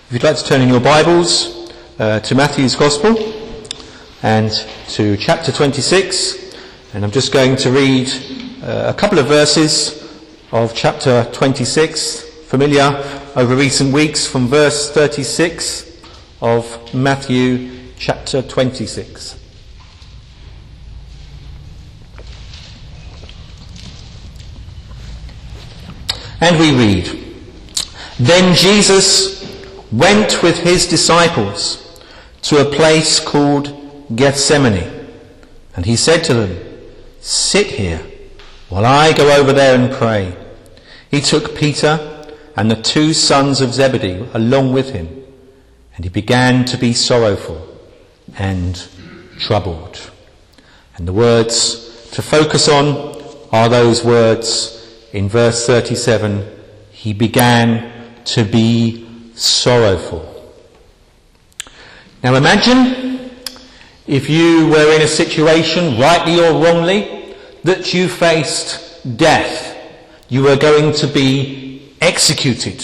If you'd like to turn in your Bibles to Matthew's Gospel and to chapter 26, and I'm just going to read a couple of verses of chapter 26, familiar over recent weeks, from verse 36 of Matthew chapter 26. And we read, "Then Jesus went with his disciples to a place called Gethsemane, and he said to them, 'Sit here while I go over there and pray.' He took Peter and the two sons of Zebedee along with him, and he began to be sorrowful and troubled." And the words to focus on are those words in verse 37, he began to be sorrowful. Now imagine if you were in a situation, rightly or wrongly, that you faced death. You were going to be executed.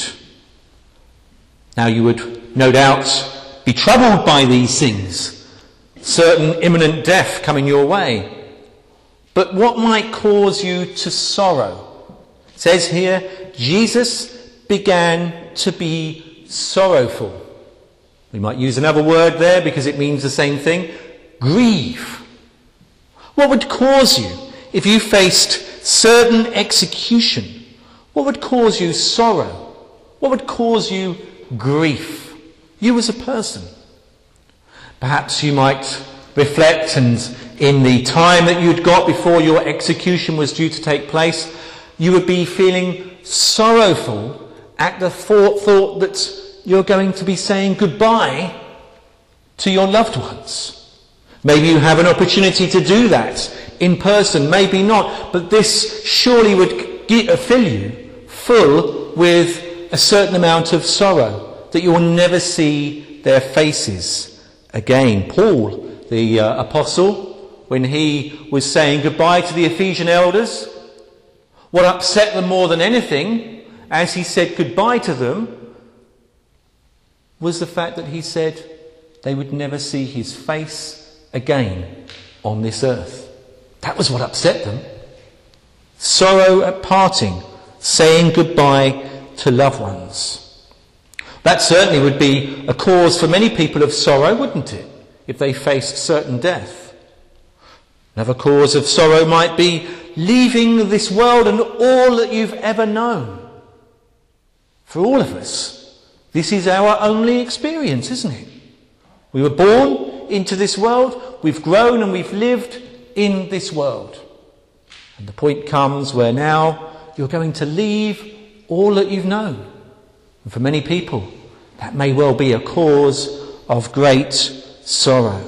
Now you would no doubt be troubled by these things, certain imminent death coming your way. But what might cause you to sorrow? It says here, Jesus began to be sorrowful. We might use another word there because it means the same thing. Grieve. What would cause you, if you faced certain execution, what would cause you sorrow? What would cause you grief? You as a person. Perhaps you might reflect, and in the time that you'd got before your execution was due to take place, you would be feeling sorrowful at the thought that you're going to be saying goodbye to your loved ones. Maybe you have an opportunity to do that in person, maybe not, but this surely would fill you full with a certain amount of sorrow, that you will never see their faces again. Paul, the apostle, when he was saying goodbye to the Ephesian elders, what upset them more than anything as he said goodbye to them was the fact that he said they would never see his face again on this earth. That was what upset them. Sorrow at parting, saying goodbye to loved ones. That certainly would be a cause for many people of sorrow, wouldn't it, if they faced certain death? Another cause of sorrow might be leaving this world and all that you've ever known. For all of us, this is our only experience, isn't it? We were born into this world, we've grown and we've lived in this world. And the point comes where now you're going to leave all that you've known. And for many people, that may well be a cause of great sorrow.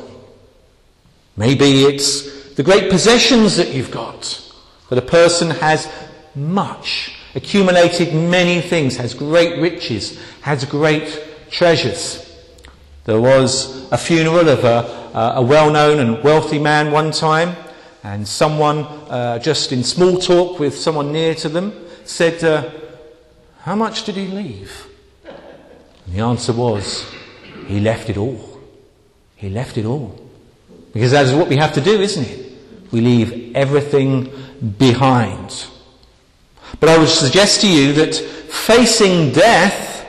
Maybe it's the great possessions that you've got, that a person has much, accumulated many things, has great riches, has great treasures. There was a funeral of a well-known and wealthy man one time, and someone, just in small talk with someone near to them, said, "How much did he leave?" And the answer was, he left it all. He left it all. Because that is what we have to do, isn't it? We leave everything behind. But I would suggest to you that facing death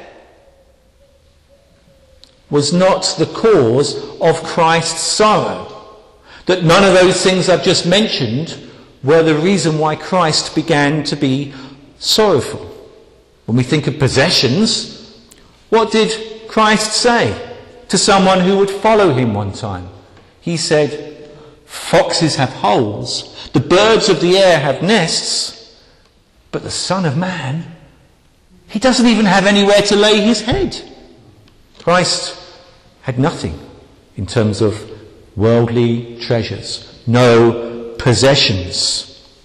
was not the cause of Christ's sorrow. That none of those things I've just mentioned were the reason why Christ began to be sorrowful. When we think of possessions, what did Christ say to someone who would follow him one time? He said, "Foxes have holes, the birds of the air have nests, but the Son of Man, he doesn't even have anywhere to lay his head." Christ had nothing in terms of worldly treasures, no possessions.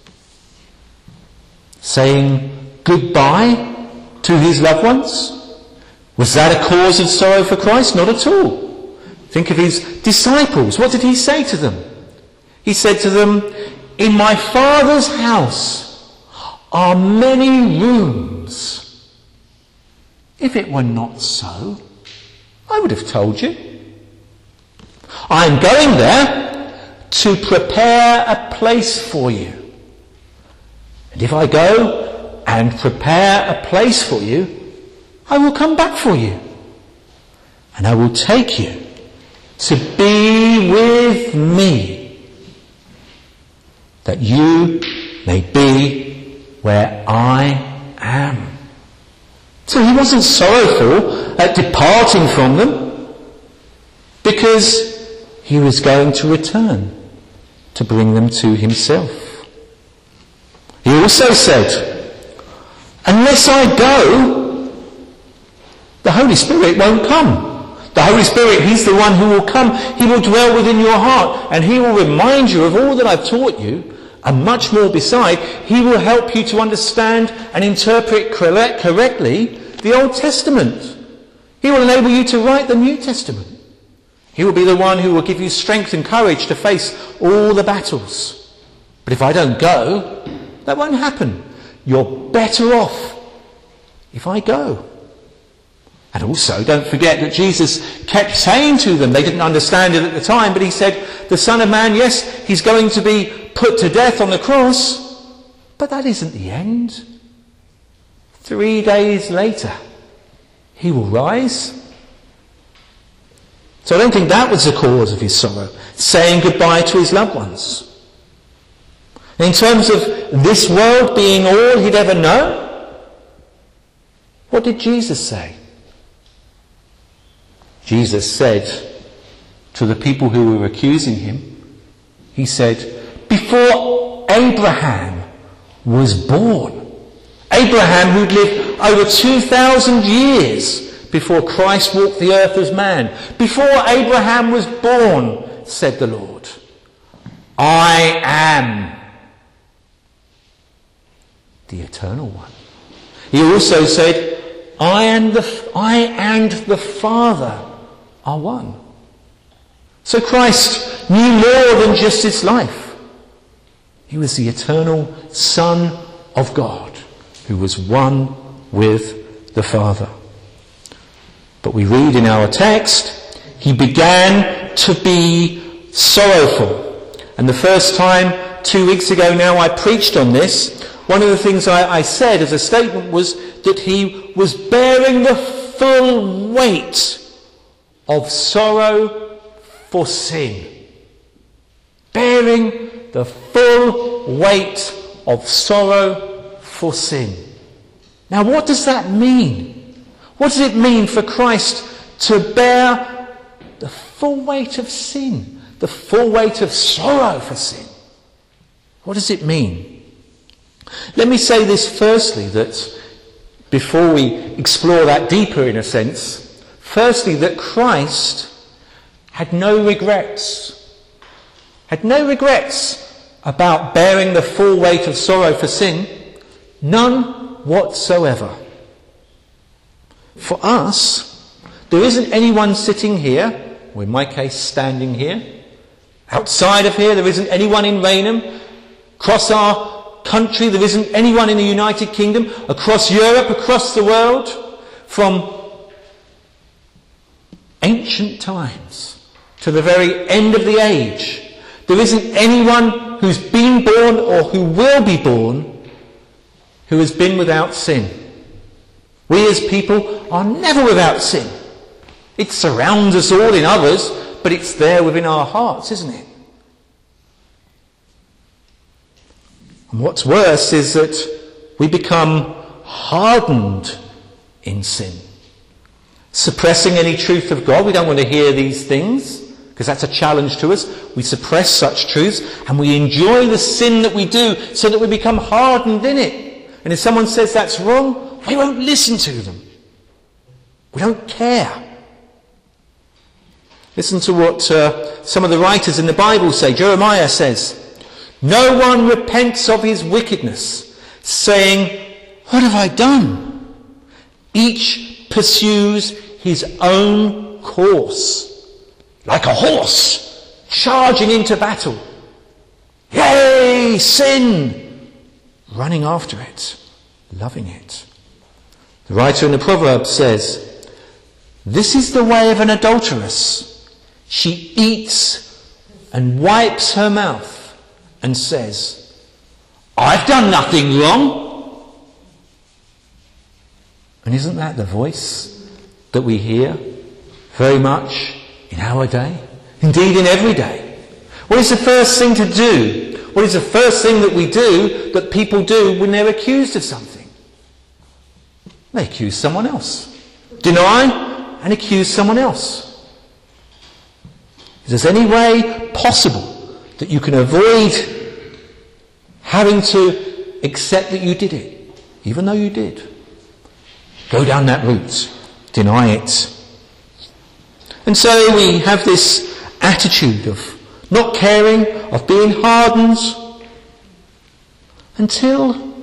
Saying goodbye to his loved ones, was that a cause of sorrow for Christ? Not at all. Think of his disciples. What did he say to them? He said to them, "In my Father's house are many rooms. If it were not so, I would have told you. I'm going there to prepare a place for you. And if I go and prepare a place for you, I will come back for you. And I will take you to be with me, that you may be where I am. So he wasn't sorrowful at departing from them, because he was going to return to bring them to himself. He also said, unless I go, the Holy Spirit won't come. The Holy Spirit, he's the one who will come. He will dwell within your heart, and he will remind you of all that I've taught you, and much more beside. He will help you to understand and interpret correctly the Old Testament. He will enable you to write the New Testament. He will be the one who will give you strength and courage to face all the battles. But if I don't go, that won't happen. You're better off if I go. And also, don't forget that Jesus kept saying to them, they didn't understand it at the time, but he said, the Son of Man, yes, he's going to be put to death on the cross, but that isn't the end. 3 days later, he will rise. So I don't think that was the cause of his sorrow, saying goodbye to his loved ones. In terms of this world being all he'd ever known, what did Jesus say? Jesus said to the people who were accusing him, he said, before Abraham was born, Abraham, who'd lived over 2,000 years before Christ walked the earth as man, before Abraham was born, said the Lord, I am the Eternal One. He also said, I and the Father are one. So Christ knew more than just his life. He was the eternal Son of God, who was one with the Father. But we read in our text, he began to be sorrowful. And the first time, 2 weeks ago now, I preached on this. One of the things I said as a statement was that he was bearing the full weight of sorrow for sin. Bearing the full weight of sorrow for sin. Now, what does that mean? What does it mean for Christ to bear the full weight of sin? The full weight of sorrow for sin? What does it mean? Let me say this firstly, that before we explore that deeper in a sense, firstly that Christ had no regrets. Had no regrets about bearing the full weight of sorrow for sin. None whatsoever. For us, there isn't anyone sitting here, or in my case standing here. Outside of here, there isn't anyone in Rainham. Across our country, there isn't anyone in the United Kingdom. Across Europe, across the world, from ancient times to the very end of the age, there isn't anyone who's been born or who will be born who has been without sin. We as people are never without sin. It surrounds us all in others, but it's there within our hearts, isn't it? And what's worse is that we become hardened in sin. Suppressing any truth of God. We don't want to hear these things because that's a challenge to us. We suppress such truths and we enjoy the sin that we do so that we become hardened in it. And if someone says that's wrong, we won't listen to them. We don't care. Listen to what some of the writers in the Bible say. Jeremiah says, no one repents of his wickedness, saying, what have I done? Each pursues his own course, like a horse charging into battle. Yay, sin! Running after it, loving it. The writer in the Proverbs says, This is the way of an adulteress. She eats and wipes her mouth and says, I've done nothing wrong. And isn't that the voice that we hear very much in our day? Indeed, in every day. What is the first thing to do? What is the first thing that we do, that people do when they're accused of something? They accuse someone else. Deny and accuse someone else. Is there any way possible that you can avoid having to accept that you did it, even though you did? Go down that route. Deny it. And so we have this attitude of not caring, of being hardened, until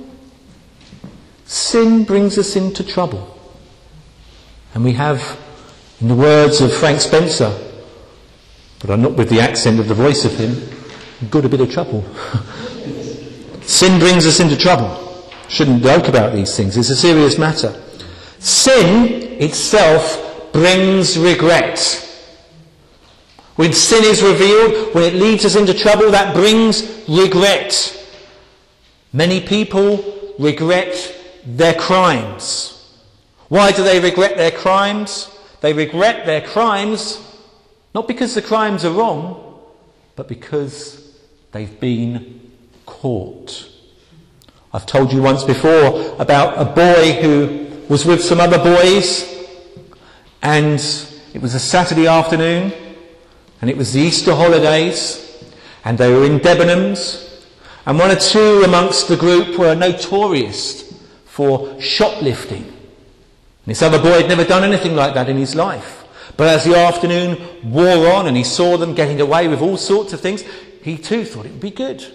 sin brings us into trouble. And we have, in the words of Frank Spencer, but I'm not with the accent of the voice of him, got a bit of trouble. Sin brings us into trouble. Shouldn't joke about these things. It's a serious matter. Sin itself brings regret. When sin is revealed, when it leads us into trouble, that brings regret. Many people regret their crimes. Why do they regret their crimes? They regret their crimes not because the crimes are wrong, but because they've been caught. I've told you once before about a boy who was with some other boys, and it was a Saturday afternoon, and it was the Easter holidays, and they were in Debenhams, and one or two amongst the group were notorious for shoplifting. And this other boy had never done anything like that in his life. But as the afternoon wore on and he saw them getting away with all sorts of things, he too thought it would be good.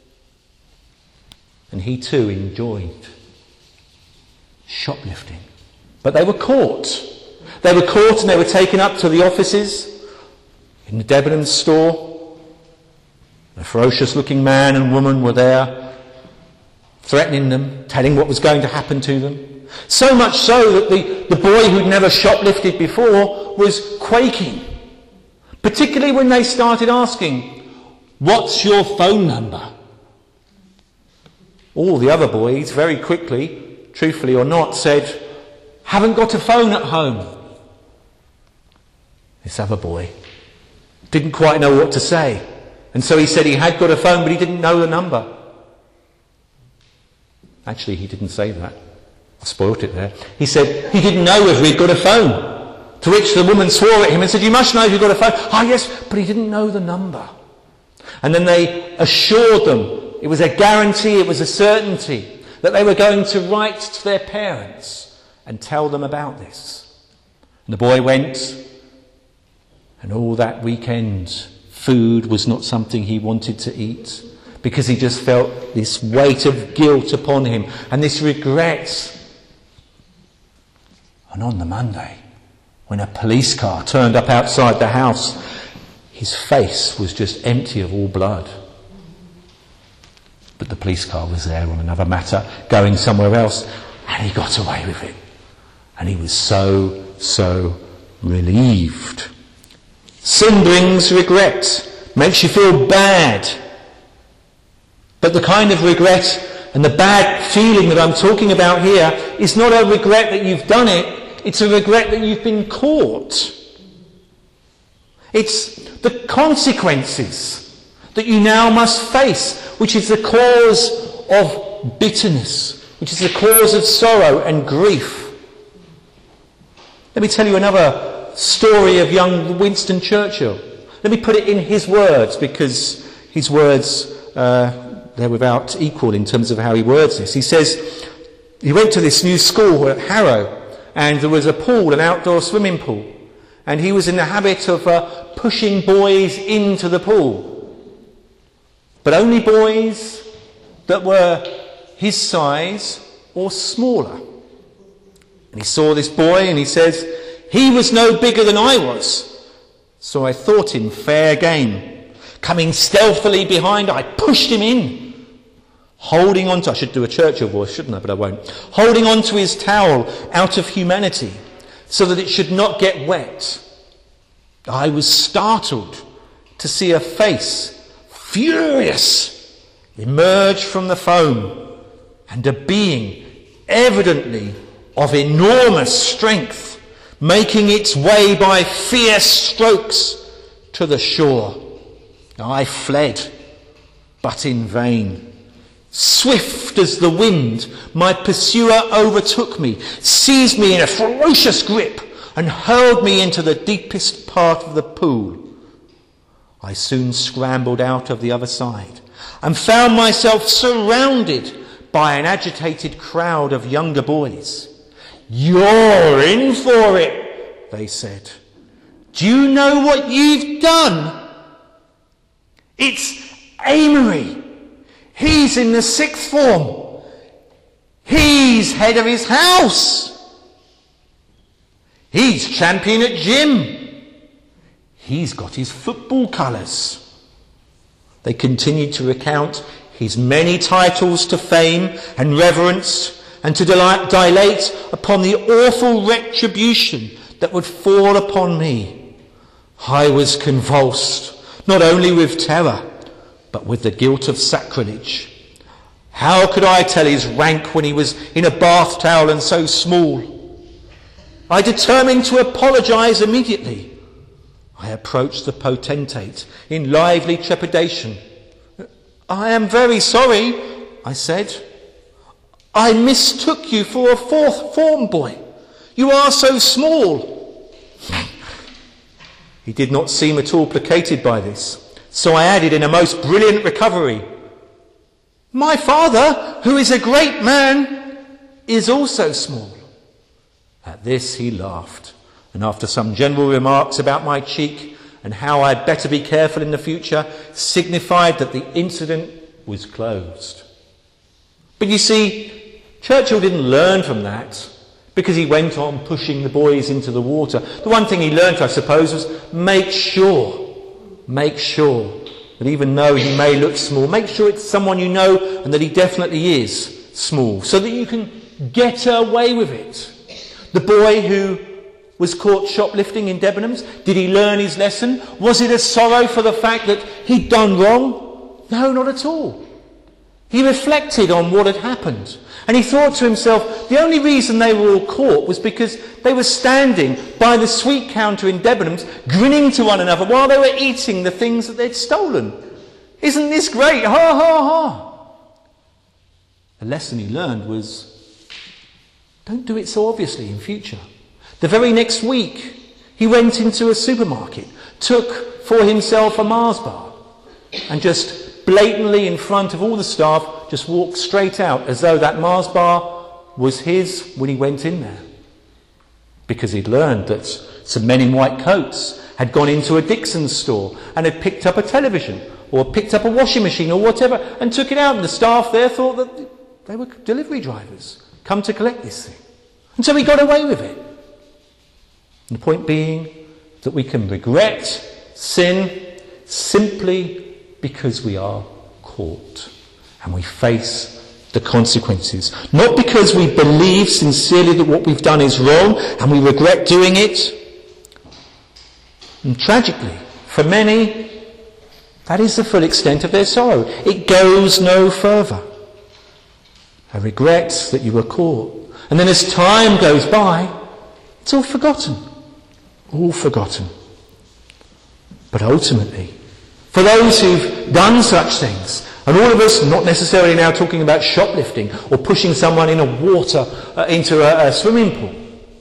And he too enjoyed shoplifting. But they were caught. They were caught and they were taken up to the offices in the Debenhams store. A ferocious looking man and woman were there, threatening them, telling what was going to happen to them. So much so that the boy who'd never shoplifted before was quaking. Particularly when they started asking, "What's your phone number?" All the other boys very quickly, truthfully or not, said, "Haven't got a phone at home." This other boy didn't quite know what to say. And so he said he had got a phone, but he didn't know the number. Actually, he didn't say that. I spoilt it there. He said he didn't know if he'd got a phone. To which the woman swore at him and said, "You must know if you've got a phone." "Ah, yes," but he didn't know the number. And then they assured them, it was a guarantee, it was a certainty, that they were going to write to their parents and tell them about this. And the boy went, and all that weekend, food was not something he wanted to eat, because he just felt this weight of guilt upon him and this regret. And on the Monday, when a police car turned up outside the house, his face was just empty of all blood. But the police car was there on another matter, going somewhere else, and he got away with it. And he was so relieved. Sin brings regret, makes you feel bad. But the kind of regret and the bad feeling that I'm talking about here is not a regret that you've done it, it's a regret that you've been caught. It's the consequences that you now must face, which is the cause of bitterness, which is the cause of sorrow and grief. Let me tell you another story of young Winston Churchill. Let me put it in his words, because his words, they're without equal in terms of how he words this. He says he went to this new school at Harrow, and there was a pool, an outdoor swimming pool, and he was in the habit of pushing boys into the pool, but only boys that were his size or smaller. And he saw this boy and he says, "He was no bigger than I was, so I thought him fair game. Coming stealthily behind, I pushed him in, holding on to," I should do a Churchill voice, shouldn't I, but I won't, "holding on to his towel out of humanity. so that it should not get wet. I was startled to see a face, furious, emerge from the foam, and a being evidently of enormous strength, making its way by fierce strokes to the shore. I fled, but in vain. Swift as the wind, my pursuer overtook me, seized me in a ferocious grip, and hurled me into the deepest part of the pool. I soon scrambled out of the other side and found myself surrounded by an agitated crowd of younger boys. "You're in for it," they said. "Do you know what you've done? It's Amory. He's in the 6th form. He's head of his house. He's champion at gym. He's got his football colours." They continued to recount his many titles to fame and reverence, and to dilate upon the awful retribution that would fall upon me. I was convulsed, not only with terror, but with the guilt of sacrilege. How could I tell his rank when he was in a bath towel and so small? I determined to apologise immediately. I approached the potentate in lively trepidation. "I am very sorry," I said. "I mistook you for a 4th form boy. You are so small." He did not seem at all placated by this, so I added in a most brilliant recovery, "My father, who is a great man, is also small." At this he laughed, and after some general remarks about my cheek and how I'd better be careful in the future, signified that the incident was closed. But you see, Churchill didn't learn from that, because he went on pushing the boys into the water. The one thing he learned, I suppose, was make sure that even though he may look small, make sure it's someone you know and that he definitely is small, so that you can get away with it. The boy who was caught shoplifting in Debenhams, did he learn his lesson? Was it a sorrow for the fact that he'd done wrong? No, not at all. He reflected on what had happened, and he thought to himself, the only reason they were all caught was because they were standing by the sweet counter in Debenhams, grinning to one another while they were eating the things that they'd stolen. Isn't this great? Ha, ha, ha. The lesson he learned was, don't do it so obviously in future. The very next week, he went into a supermarket, took for himself a Mars bar, and just blatantly in front of all the staff, just walked straight out as though that Mars bar was his when he went in there. Because he'd learned that some men in white coats had gone into a Dixon's store and had picked up a television or picked up a washing machine or whatever and took it out, and the staff there thought that they were delivery drivers come to collect this thing. And so he got away with it. And the point being that we can regret sin simply because we are caught and we face the consequences. Not because we believe sincerely that what we've done is wrong and we regret doing it. And tragically, for many, that is the full extent of their sorrow. It goes no further. A regret that you were caught. And then as time goes by, it's all forgotten. All forgotten. But ultimately, for those who've done such things, and all of us, not necessarily now talking about shoplifting or pushing someone in into a swimming pool,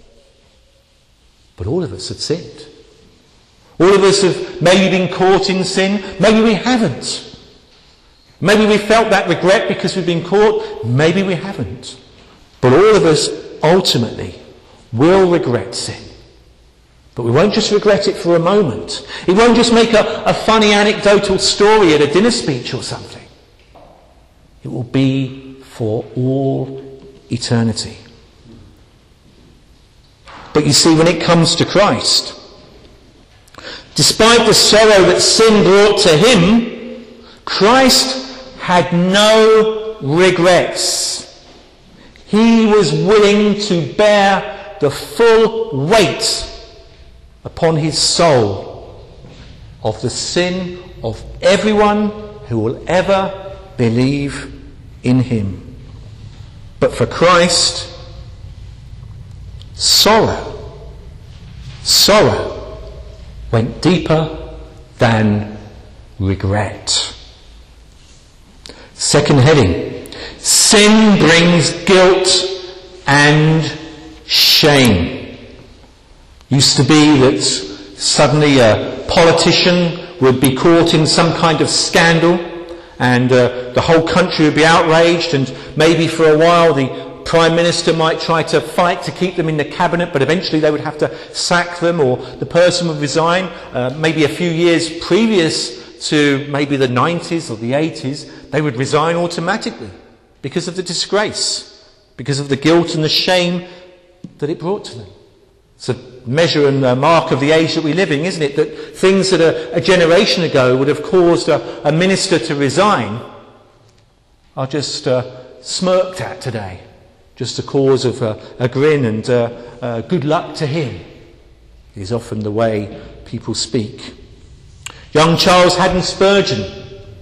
but all of us have sinned. All of us have maybe been caught in sin, maybe we haven't. Maybe we felt that regret because we've been caught, maybe we haven't. But all of us ultimately will regret sin. But we won't just regret it for a moment. It won't just make a funny anecdotal story at a dinner speech or something. It will be for all eternity. But you see, when it comes to Christ, despite the sorrow that sin brought to him, Christ had no regrets. He was willing to bear the full weight upon his soul of the sin of everyone who will ever believe in him. But for Christ, sorrow went deeper than regret. Second heading: sin brings guilt and shame. Used to be that suddenly a politician would be caught in some kind of scandal and the whole country would be outraged, and maybe for a while the Prime Minister might try to fight to keep them in the cabinet, but eventually they would have to sack them, or the person would resign. Maybe a few years previous to maybe the 90s or the 80s, they would resign automatically because of the disgrace, because of the guilt and the shame that it brought to them. It's a measure and a mark of the age that we live in, isn't it? That things that a generation ago would have caused a minister to resign are just smirked at today. Just a cause of a grin and good luck to him is often the way people speak. Young Charles Haddon Spurgeon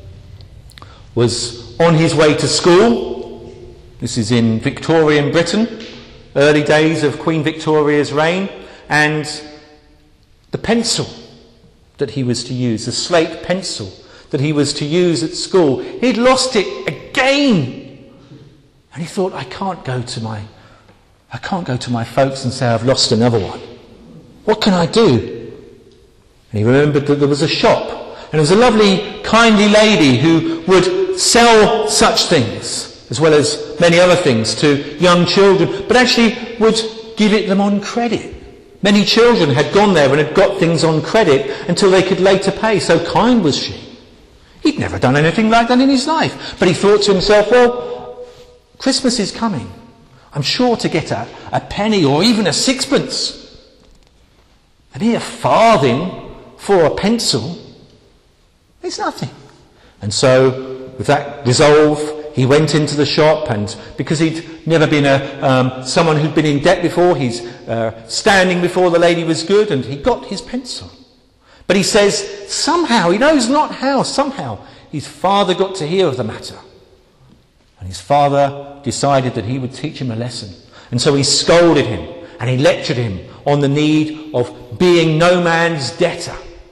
was on his way to school. This is in Victorian Britain, early days of Queen Victoria's reign, and the pencil that he was to use, the slate pencil that he was to use at school, he'd lost it again. And he thought, I can't go to my folks and say I've lost another one. What can I do? And he remembered that there was a shop, and there was a lovely, kindly lady who would sell such things, as well as many other things, to young children, but actually would give it them on credit. Many children had gone there and had got things on credit until they could later pay. So kind was she. He'd never done anything like that in his life. But he thought to himself, well, Christmas is coming. I'm sure to get a penny or even a sixpence. And here, a farthing for a pencil is nothing. And so, with that resolve, he went into the shop, and because he'd never been someone who'd been in debt before, his standing before the lady was good, and he got his pencil. But he says, somehow, he knows not how, somehow, his father got to hear of the matter. And his father decided that he would teach him a lesson. And so he scolded him, and he lectured him on the need of being no man's debtor.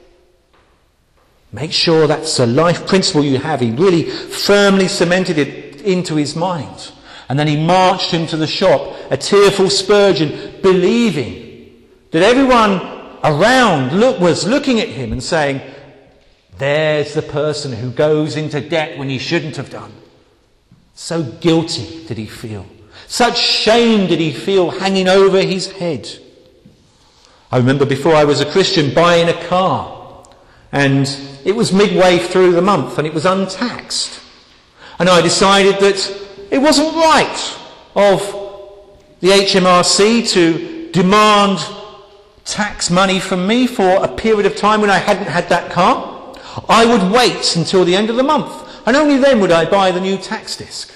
Make sure that's a life principle you have. He really firmly cemented it into his mind. And then he marched him to the shop, a tearful Spurgeon, believing that everyone around was looking at him and saying, there's the person who goes into debt when he shouldn't have done. So guilty did he feel. Such shame did he feel hanging over his head. I remember before I was a Christian buying a car, and it was midway through the month and it was untaxed. And I decided that it wasn't right of the HMRC to demand tax money from me for a period of time when I hadn't had that car. I would wait until the end of the month, and only then would I buy the new tax disc.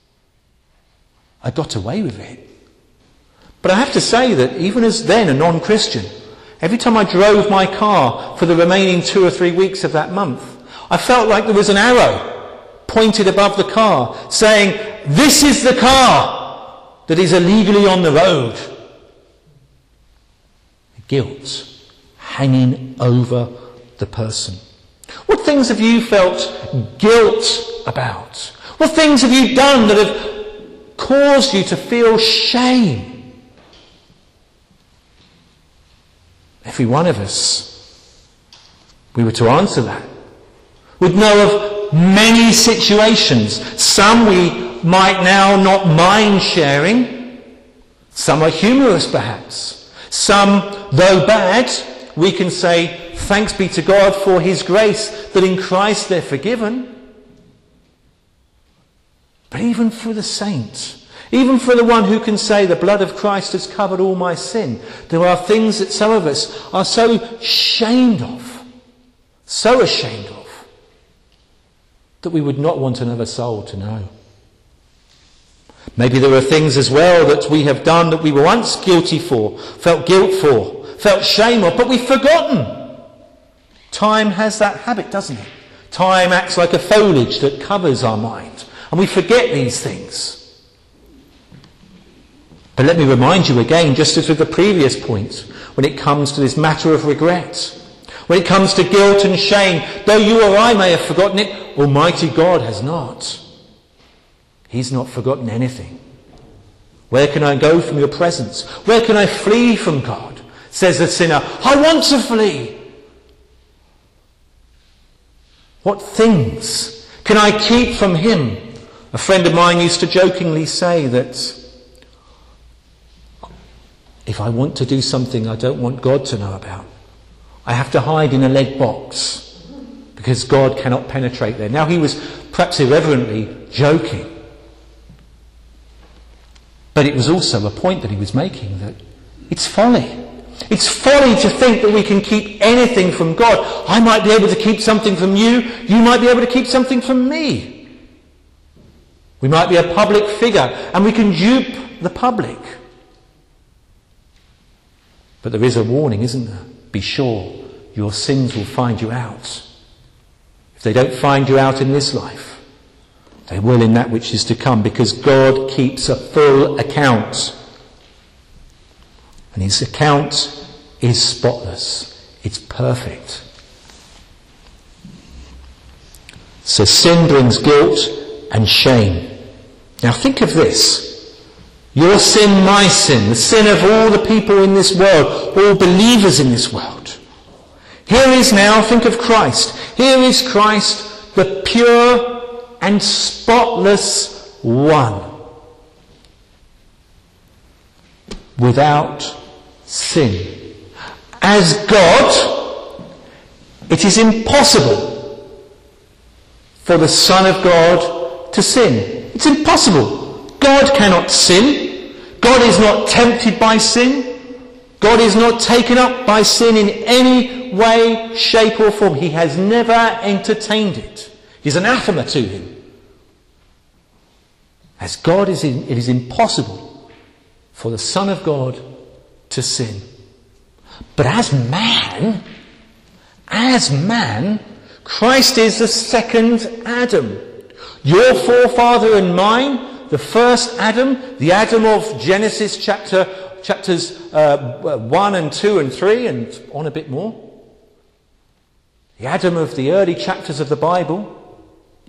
I got away with it. But I have to say that even as then a non-Christian, every time I drove my car for the remaining 2 or 3 weeks of that month, I felt like there was an arrow pointed above the car saying, this is the car that is illegally on the road. Guilt hanging over the person. What things have you felt guilt about? What things have you done that have caused you to feel shame? Every one of us, we were to answer that, would know of many situations. Some we might now not mind sharing. Some are humorous perhaps. Some, though bad, we can say, thanks be to God for his grace, that in Christ they're forgiven. But even for the saint, even for the one who can say the blood of Christ has covered all my sin, there are things that some of us are so ashamed of, that we would not want another soul to know. Maybe there are things as well that we have done that we were once guilty for, felt guilt for, felt shame of, but we've forgotten. Time has that habit, doesn't it? Time acts like a foliage that covers our mind, and we forget these things. But let me remind you again, just as with the previous point, when it comes to this matter of regret, when it comes to guilt and shame, though you or I may have forgotten it, Almighty God has not. He's not forgotten anything. Where can I go from your presence? Where can I flee from God? Says the sinner. I want to flee. What things can I keep from him? A friend of mine used to jokingly say that if I want to do something I don't want God to know about, I have to hide in a lead box because God cannot penetrate there. Now he was perhaps irreverently joking, but it was also a point that he was making, that it's folly. It's folly to think that we can keep anything from God. I might be able to keep something from you. You might be able to keep something from me. We might be a public figure and we can dupe the public. But there is a warning, isn't there? Be sure your sins will find you out. If they don't find you out in this life, they will in that which is to come, because God keeps a full account. And his account is spotless. It's perfect. So sin brings guilt and shame. Now think of this. Your sin, my sin, the sin of all the people in this world, all believers in this world. Here is now, think of Christ. Here is Christ, the pure and spotless one. Without sin. As God, it is impossible for the Son of God to sin. It's impossible. God cannot sin. God is not tempted by sin. God is not taken up by sin in any way, shape or form. He has never entertained it. It is anathema to him. As God, it is impossible for the Son of God to sin. But as man, Christ is the second Adam. Your forefather and mine, the first Adam, the Adam of Genesis chapters 1 and 2 and 3 and on a bit more. The Adam of the early chapters of the Bible.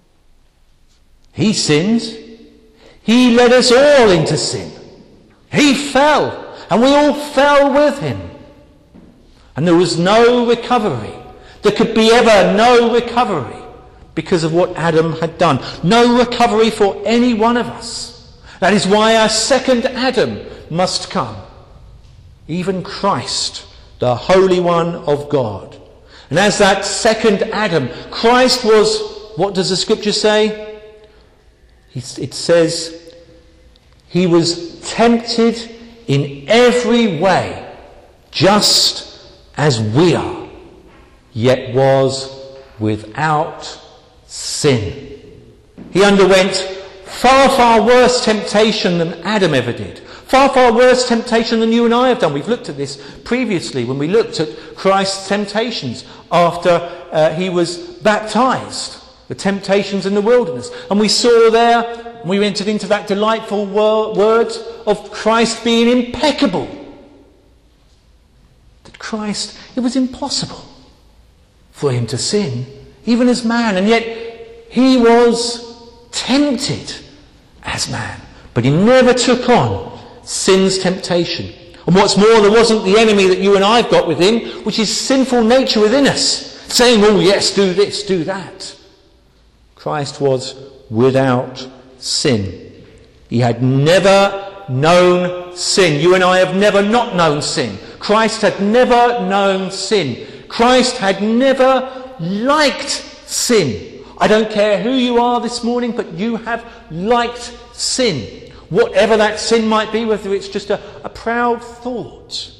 He sinned. He led us all into sin. He fell, and we all fell with him. And there was no recovery. There could be ever no recovery because of what Adam had done. No recovery for any one of us. That is why our second Adam must come. Even Christ, the Holy One of God. And as that second Adam, Christ was, what does the scripture say? It says, he was tempted in every way, just as we are, yet was without sin. He underwent far, far worse temptation than Adam ever did. Far, far worse temptation than you and I have done. We've looked at this previously when we looked at Christ's temptations after he was baptized. The temptations in the wilderness. And we saw there, we entered into that delightful word of Christ being impeccable. That Christ, it was impossible for him to sin, even as man. And yet he was tempted as man. But he never took on sin's temptation. And what's more, there wasn't the enemy that you and I have got within, which is sinful nature within us, saying, oh yes, do this, do that. Christ was without sin. He had never known sin. You and I have never not known sin. Christ had never known sin. Christ had never liked sin. I don't care who you are this morning, but you have liked sin. Whatever that sin might be, whether it's just a proud thought,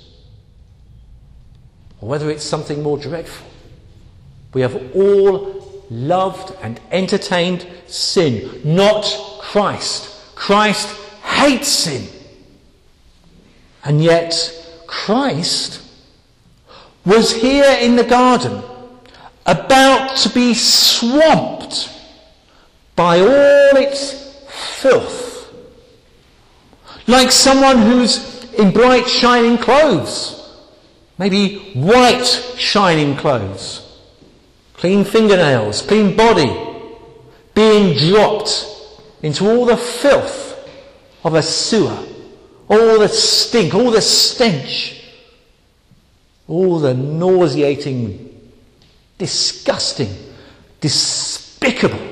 or whether it's something more dreadful. We have all loved and entertained sin, not Christ. Christ hates sin. And yet Christ was here in the garden, about to be swamped by all its filth. Like someone who's in bright shining clothes, maybe white shining clothes, clean fingernails, clean body, being dropped into all the filth of a sewer, all the stink, all the stench, all the nauseating, disgusting, despicable.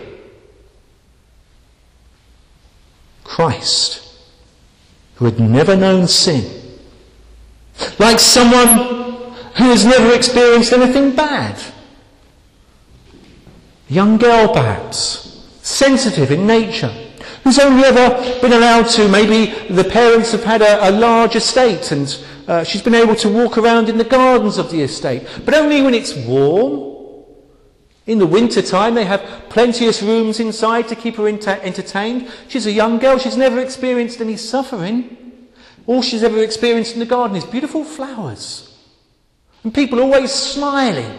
Christ, who had never known sin, like someone who has never experienced anything bad. A young girl perhaps, sensitive in nature, who's only ever been allowed to, maybe the parents have had a large estate and she's been able to walk around in the gardens of the estate, but only when it's warm. In the winter time they have plenteous rooms inside to keep her entertained. She's a young girl, she's never experienced any suffering. All she's ever experienced in the garden is beautiful flowers and people always smiling.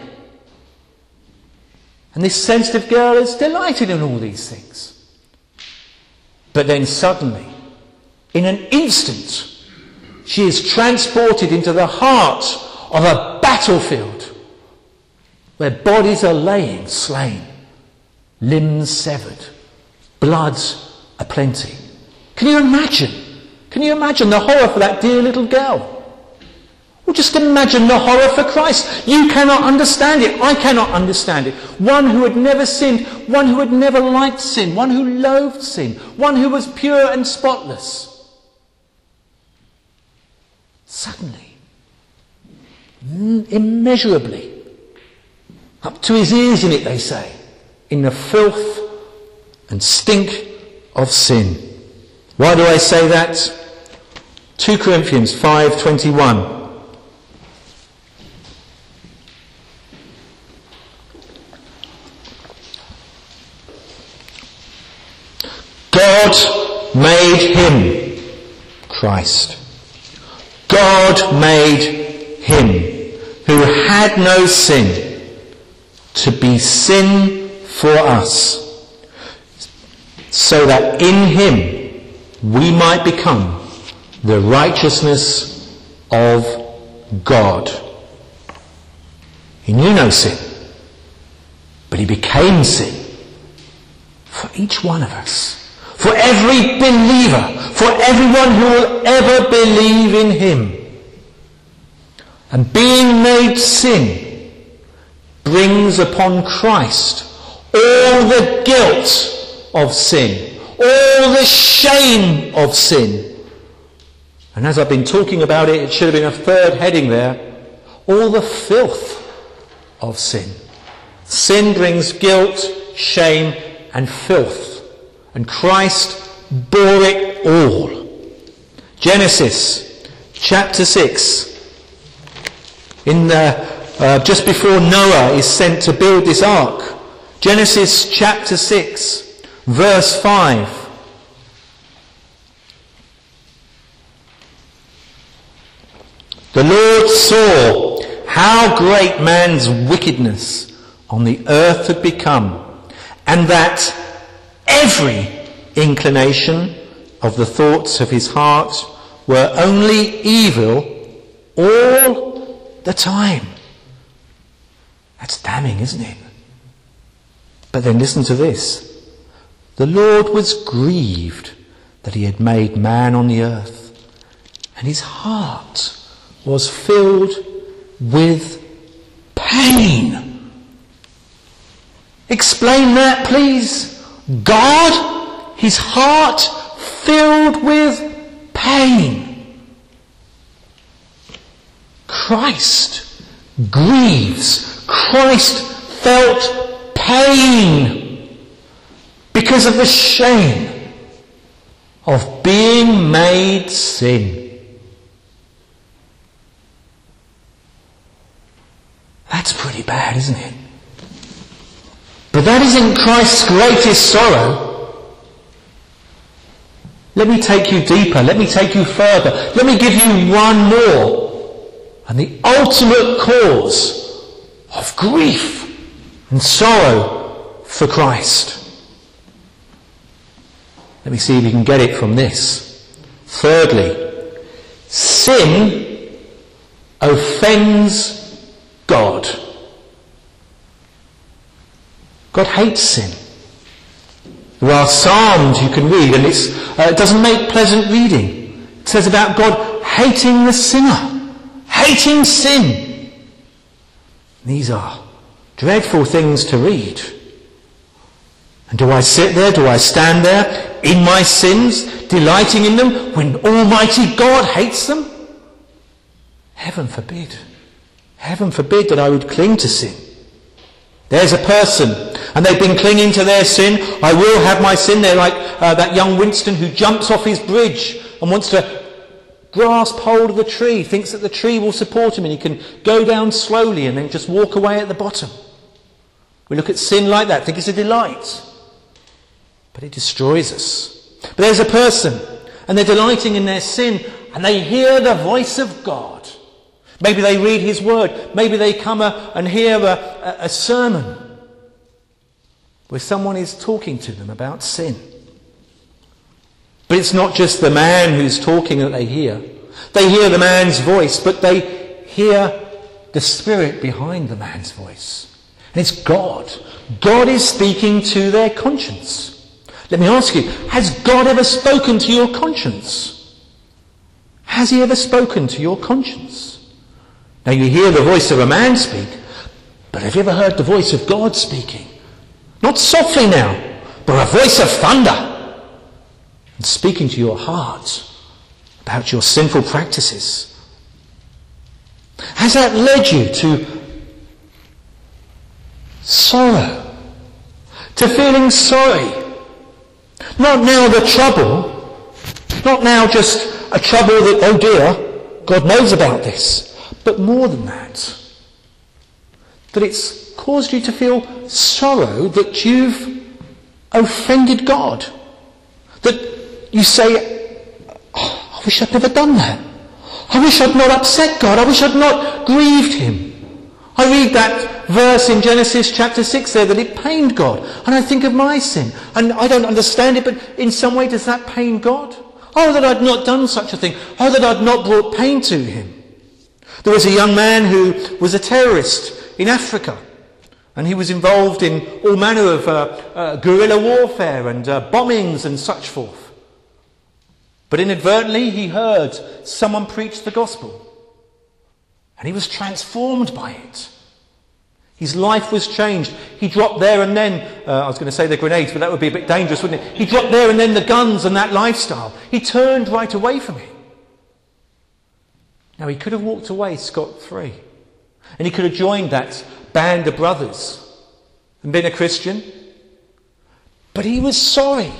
And this sensitive girl is delighted in all these things. But then suddenly, in an instant, she is transported into the heart of a battlefield where bodies are laying slain, limbs severed, blood aplenty. Can you imagine? Can you imagine the horror for that dear little girl? Well, just imagine the horror for Christ. You cannot understand it. I cannot understand it. One who had never sinned, one who had never liked sin, one who loathed sin, one who was pure and spotless. Suddenly, immeasurably, up to his ears in it, they say, in the filth and stink of sin. Why do I say that? 2 Corinthians 5:21. God made him, Christ. God made him who had no sin to be sin for us, so that in him we might become the righteousness of God. He knew no sin, but he became sin for each one of us. For every believer, for everyone who will ever believe in him. And being made sin brings upon Christ all the guilt of sin, all the shame of sin. And as I've been talking about it, it should have been a third heading there, all the filth of sin. Sin brings guilt, shame and filth. And Christ bore it all. Genesis chapter 6. Just before Noah is sent to build this ark. Genesis chapter 6, verse 5. The Lord saw how great man's wickedness on the earth had become, and that every inclination of the thoughts of his heart were only evil all the time. That's damning, isn't it? But then listen to this. The Lord was grieved that he had made man on the earth, and his heart was filled with pain. Explain that, please. God, his heart filled with pain. Christ grieves. Christ felt pain because of the shame of being made sin. That's pretty bad, isn't it? But that isn't Christ's greatest sorrow. Let me take you deeper. Let me take you further. Let me give you one more. And the ultimate cause of grief and sorrow for Christ. Let me see if you can get it from this. Thirdly, sin offends God. God hates sin. There are psalms you can read, and it doesn't make pleasant reading. It says about God hating the sinner, hating sin. These are dreadful things to read. And do I sit there, do I stand there in my sins, delighting in them, when Almighty God hates them? Heaven forbid. Heaven forbid that I would cling to sin. There's a person, and they've been clinging to their sin. I will have my sin. They're like that young Winston who jumps off his bridge and wants to grasp hold of the tree, thinks that the tree will support him and he can go down slowly and then just walk away at the bottom. We look at sin like that, think it's a delight. But it destroys us. But there's a person, and they're delighting in their sin, and they hear the voice of God. Maybe they read his word. Maybe they come and hear a sermon where someone is talking to them about sin. But it's not just the man who's talking that they hear. They hear the man's voice, but they hear the spirit behind the man's voice. And it's God. God is speaking to their conscience. Let me ask you, has God ever spoken to your conscience? Has he ever spoken to your conscience? Now you hear the voice of a man speak, but have you ever heard the voice of God speaking? Not softly now, but a voice of thunder. And speaking to your heart about your sinful practices. Has that led you to sorrow? To feeling sorry? Not now the trouble, not now just a trouble that, oh dear, God knows about this, but more than that it's caused you to feel sorrow that you've offended God. That you say, oh, I wish I'd never done that. I wish I'd not upset God. I wish I'd not grieved him. I read that verse in Genesis chapter 6 there, that it pained God. And I think of my sin. And I don't understand it, but in some way does that pain God? Oh, that I'd not done such a thing. Oh, that I'd not brought pain to him. There was a young man who was a terrorist in Africa. And he was involved in all manner of guerrilla warfare and bombings and such forth. But inadvertently he heard someone preach the gospel. And he was transformed by it. His life was changed. He dropped there and then, I was going to say the grenades, but that would be a bit dangerous, wouldn't it? He dropped there and then the guns and that lifestyle. He turned right away from it. Now he could have walked away scot-free. And he could have joined that band of brothers and been a Christian. But he was sorry.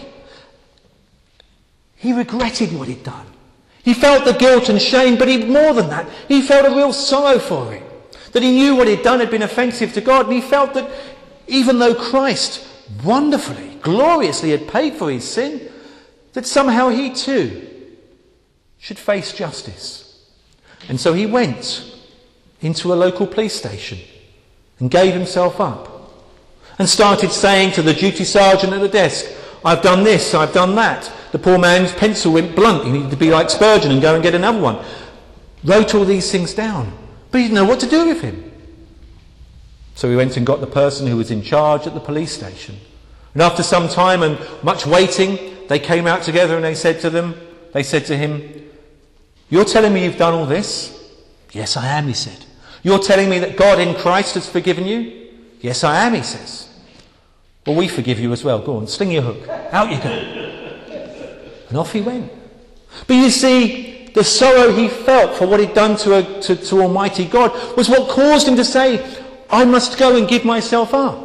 He regretted what he'd done. He felt the guilt and shame, but more than that, he felt a real sorrow for it. That he knew what he'd done had been offensive to God, and he felt that even though Christ wonderfully, gloriously had paid for his sin, that somehow he too should face justice. And so he went into a local police station and gave himself up and started saying to the duty sergeant at the desk, I've done this, I've done that. The poor man's pencil went blunt. He needed to be like Spurgeon and go and get another one. Wrote all these things down. But he didn't know what to do with him. So he went and got the person who was in charge at the police station. And after some time and much waiting, they came out together and they said to him, you're telling me you've done all this? Yes, I am, he said. You're telling me that God in Christ has forgiven you? Yes, I am, he says. Well, we forgive you as well. Go on, sling your hook. Out you go. And off he went. But you see, the sorrow he felt for what he'd done to Almighty God was what caused him to say, I must go and give myself up.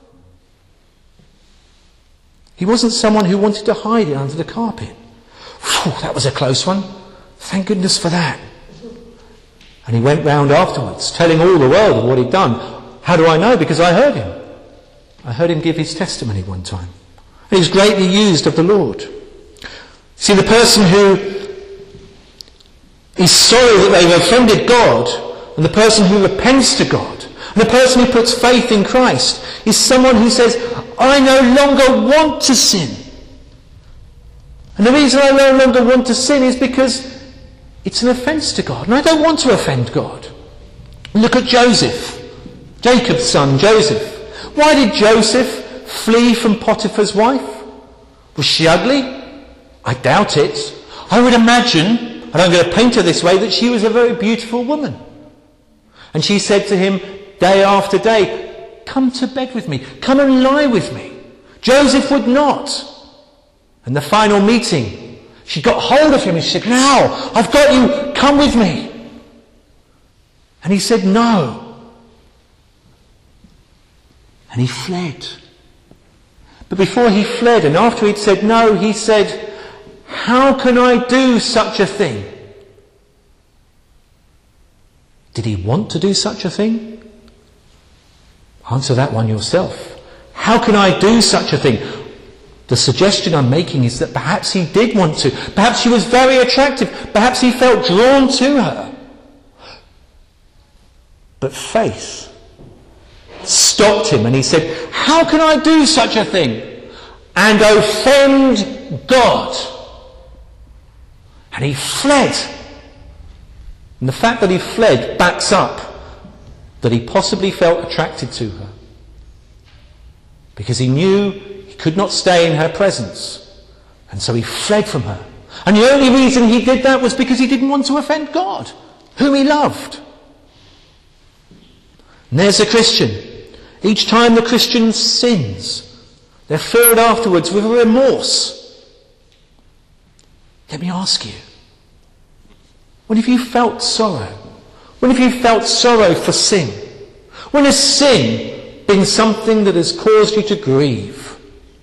He wasn't someone who wanted to hide it under the carpet. Whew, that was a close one. Thank goodness for that. And he went round afterwards, telling all the world of what he'd done. How do I know? Because I heard him. I heard him give his testimony one time. And he was greatly used of the Lord. See, the person who is sorry that they've offended God, and the person who repents to God, and the person who puts faith in Christ, is someone who says, I no longer want to sin. And the reason I no longer want to sin is because it's an offence to God, and I don't want to offend God. Look at Joseph, Jacob's son, Joseph. Why did Joseph flee from Potiphar's wife? Was she ugly? I doubt it. I would imagine, and I'm going to paint her this way, that she was a very beautiful woman. And she said to him day after day, come to bed with me, come and lie with me. Joseph would not. And the final meeting, she got hold of him and she said, now, I've got you, come with me. And he said no. And he fled. But before he fled, and after he'd said no, he said, how can I do such a thing? Did he want to do such a thing? Answer that one yourself. How can I do such a thing? The suggestion I'm making is that perhaps he did want to. Perhaps she was very attractive. Perhaps he felt drawn to her. But faith stopped him and he said, how can I do such a thing and offend God? And he fled. And the fact that he fled backs up that he possibly felt attracted to her. Because he knew he could not stay in her presence. And so he fled from her. And the only reason he did that was because he didn't want to offend God, whom he loved. And there's the Christian. Each time the Christian sins, they're filled afterwards with remorse. Let me ask you, when have you felt sorrow? When have you felt sorrow for sin? When has sin been something that has caused you to grieve?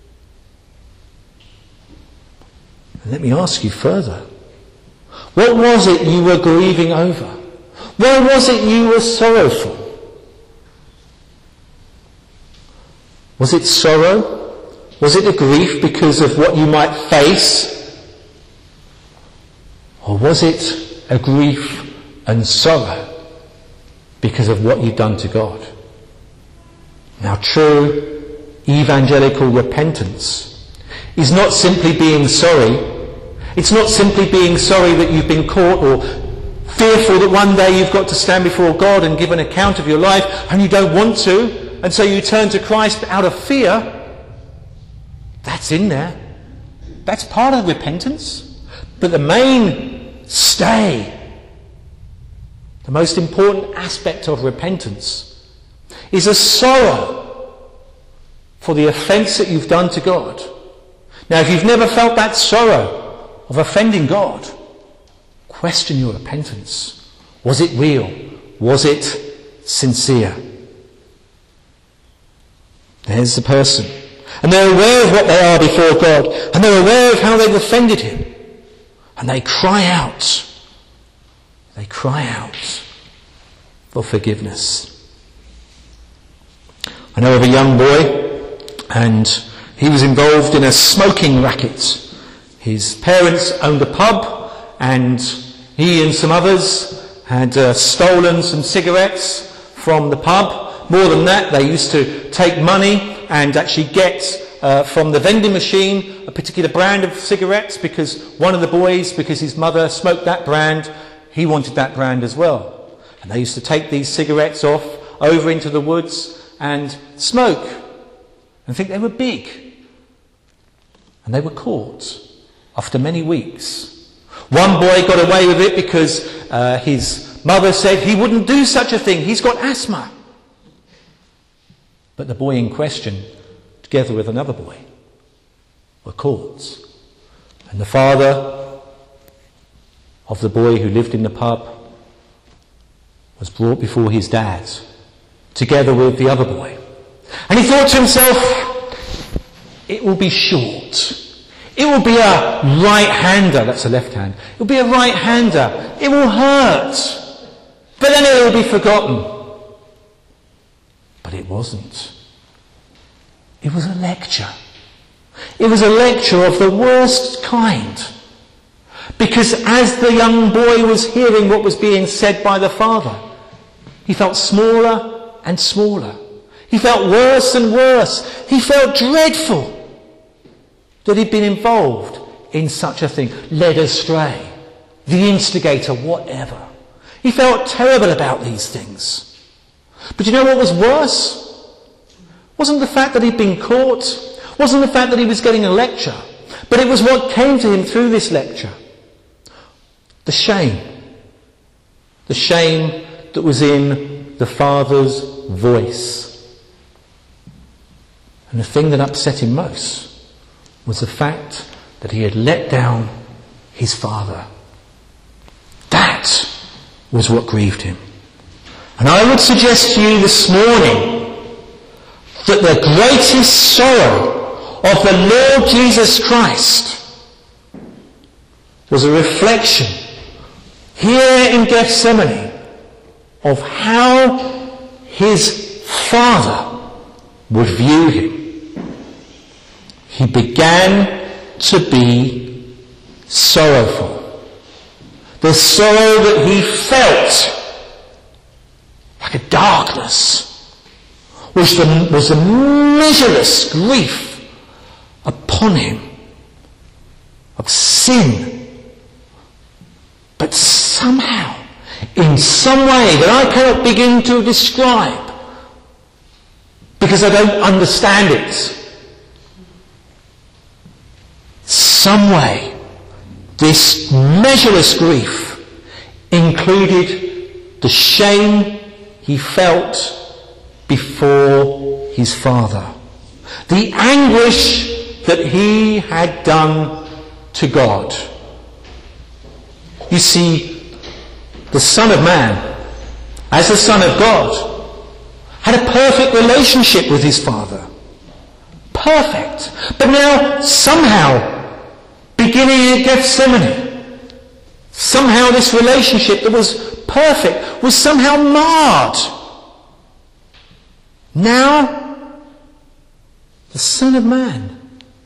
And let me ask you further, what was it you were grieving over? Why was it you were sorrowful? Was it sorrow? Was it a grief because of what you might face? Or was it a grief and sorrow because of what you've done to God? Now, true evangelical repentance is not simply being sorry. It's not simply being sorry that you've been caught or fearful that one day you've got to stand before God and give an account of your life and you don't want to, and so you turn to Christ out of fear. That's in there. That's part of repentance. But the main stay, the most important aspect of repentance, is a sorrow for the offence that you've done to God. Now, if you've never felt that sorrow of offending God, question your repentance. Was it real? Was it sincere? There's the person. And they're aware of what they are before God, and they're aware of how they've offended him. And they cry out. They cry out for forgiveness. I know of a young boy, and he was involved in a smoking racket. His parents owned a pub, and he and some others had stolen some cigarettes from the pub. More than that, they used to take money and actually get from the vending machine a particular brand of cigarettes, because one of the boys, because his mother smoked that brand, he wanted that brand as well. And they used to take these cigarettes off over into the woods and smoke and think they were big. And they were caught after many weeks. One boy got away with it because his mother said he wouldn't do such a thing, he's got asthma. But the boy in question, together with another boy, were caught. And the father of the boy who lived in the pub was brought before his dad, together with the other boy. And he thought to himself, it will be short. It will be a right-hander. That's a left hand. It will be a right-hander. It will hurt. But then it will be forgotten. But it wasn't. It was a lecture. It was a lecture of the worst kind. Because as the young boy was hearing what was being said by the father, he felt smaller and smaller. He felt worse and worse. He felt dreadful that he'd been involved in such a thing, led astray, the instigator, whatever. He felt terrible about these things. But you know what was worse? Wasn't the fact that he'd been caught, wasn't the fact that he was getting a lecture, but it was what came to him through this lecture. The shame that was in the father's voice. And the thing that upset him most was the fact that he had let down his father. That was what grieved him. And I would suggest to you this morning that the greatest sorrow of the Lord Jesus Christ was a reflection here in Gethsemane of how his father would view him. He began to be sorrowful. The sorrow that he felt like a darkness was the measureless grief upon him of sin. But somehow, in some way that I cannot begin to describe, because I don't understand it, some way this measureless grief included the shame he felt before his father, the anguish that he had done to God. You see, the Son of Man, as the Son of God, had a perfect relationship with his Father. Perfect. But now, somehow, beginning at Gethsemane, somehow this relationship that was perfect was somehow marred. Now, the Son of Man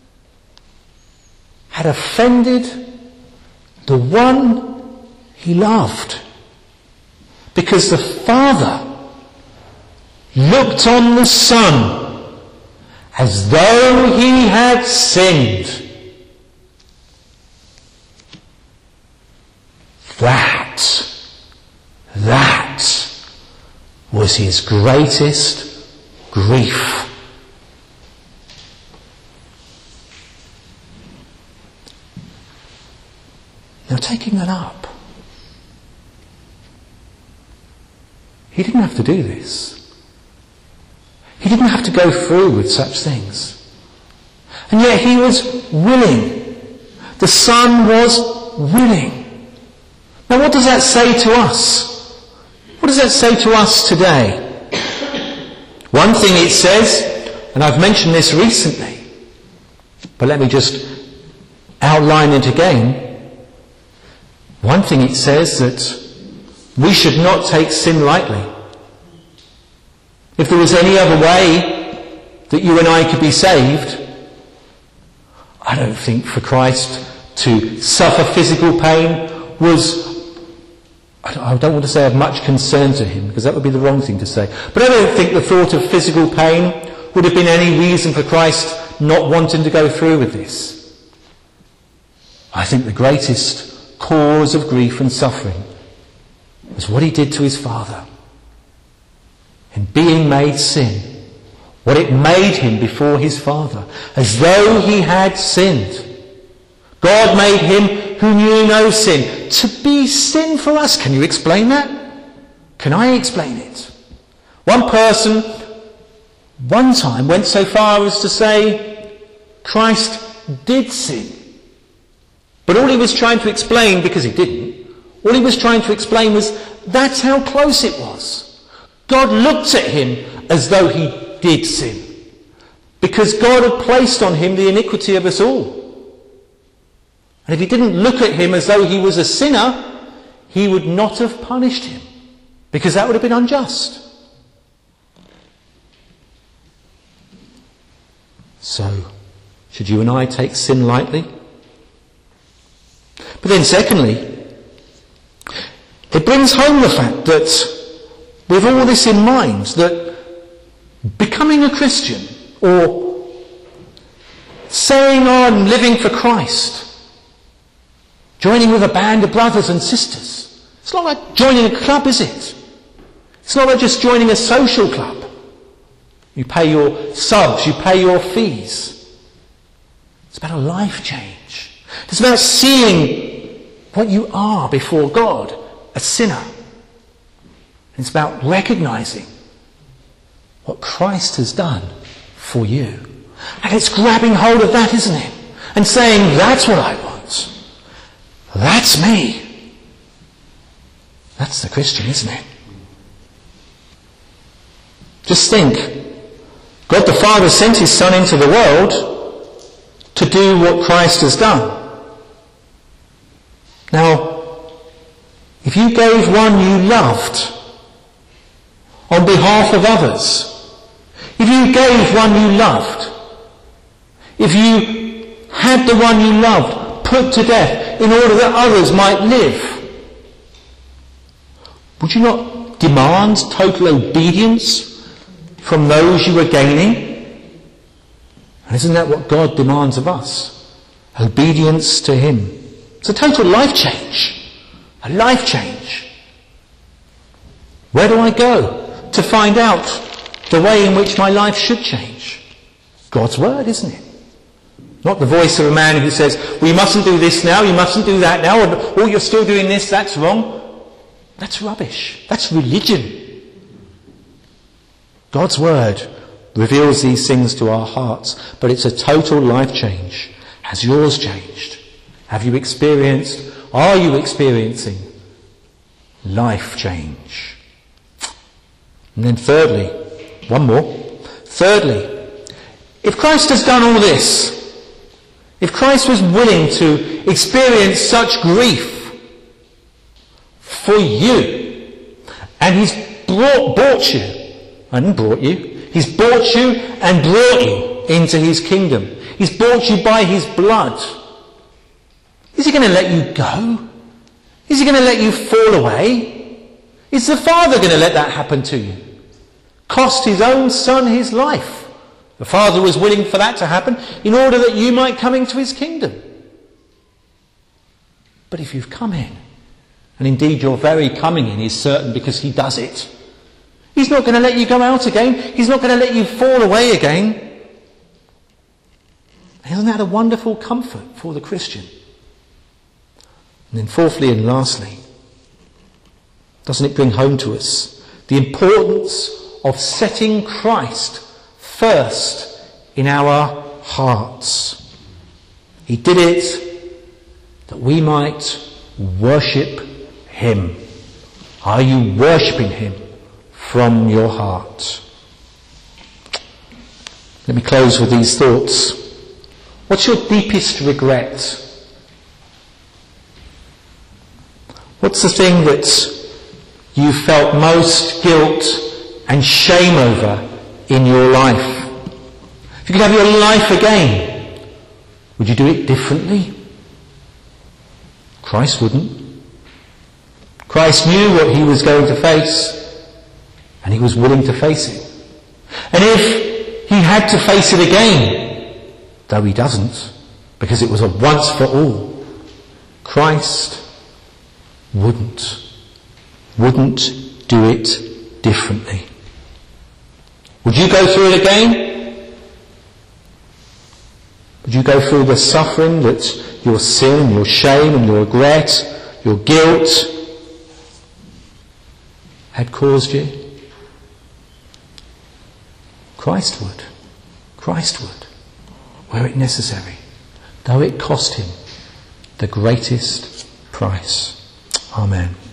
had offended the one he loved, because the Father looked on the Son as though he had sinned. That was his greatest grief. Now, taking that up, he didn't have to do this. He didn't have to go through with such things. And yet he was willing. The Son was willing. Now, what does that say to us? What does that say to us today? One thing it says, and I've mentioned this recently, but let me just outline it again. One thing it says that we should not take sin lightly. If there was any other way that you and I could be saved, I don't think for Christ to suffer physical pain was, I don't want to say of much concern to him, because that would be the wrong thing to say. But I don't think the thought of physical pain would have been any reason for Christ not wanting to go through with this. I think the greatest cause of grief and suffering was what he did to his Father. In being made sin, what it made him before his Father, as though he had sinned. God made him who knew no sin to be sin for us. Can you explain that? Can I explain it? One person one time went so far as to say Christ did sin. But all he was trying to explain, because he didn't, all he was trying to explain was that's how close it was. God looked at him as though he did sin, because God had placed on him the iniquity of us all. And if he didn't look at him as though he was a sinner, he would not have punished him, because that would have been unjust. So, should you and I take sin lightly? But then secondly, it brings home the fact that with all this in mind, that becoming a Christian or saying I'm living for Christ, joining with a band of brothers and sisters, it's not like joining a club, is it? It's not like just joining a social club. You pay your subs, you pay your fees. It's about a life change. It's about seeing what you are before God, a sinner. It's about recognising what Christ has done for you. And it's grabbing hold of that, isn't it? And saying, that's what I want. That's me. That's the Christian, isn't it? Just think, God the Father sent his Son into the world to do what Christ has done. Now, if you gave one you loved on behalf of others, if you gave one you loved, if you had the one you loved put to death in order that others might live, would you not demand total obedience from those you were gaining? And isn't that what God demands of us? Obedience to him. It's a total life change. A life change. Where do I go to find out the way in which my life should change? God's word, isn't it? Not the voice of a man who says, well, you mustn't do this now, you mustn't do that now, or oh, you're still doing this, that's wrong. That's rubbish. That's religion. God's word reveals these things to our hearts, but it's a total life change. Has yours changed? Are you experiencing life change? And then thirdly, one more. Thirdly, if Christ has done all this, if Christ was willing to experience such grief for you, and he's bought you, and brought you. He's bought you and brought you into his kingdom. He's bought you by his blood. Is he going to let you go? Is he going to let you fall away? Is the Father going to let that happen to you? Cost his own Son his life. The Father was willing for that to happen in order that you might come into his kingdom. But if you've come in, and indeed your very coming in is certain because he does it, he's not going to let you go out again. He's not going to let you fall away again. Isn't that a wonderful comfort for the Christian? And then fourthly and lastly, doesn't it bring home to us the importance of setting Christ first in our hearts? He did it that we might worship him. Are you worshipping him from your heart? Let me close with these thoughts. What's your deepest regret? What's the thing that you felt most guilt and shame over in your life? If you could have your life again, would you do it differently? Christ wouldn't. Christ knew what he was going to face, and he was willing to face it. And if he had to face it again, though he doesn't, because it was a once for all, Christ wouldn't do it differently. Would you go through it again? Would you go through the suffering that your sin and your shame and your regret, your guilt had caused you? Christ would. Christ would, were it necessary, though it cost him the greatest price. Amen.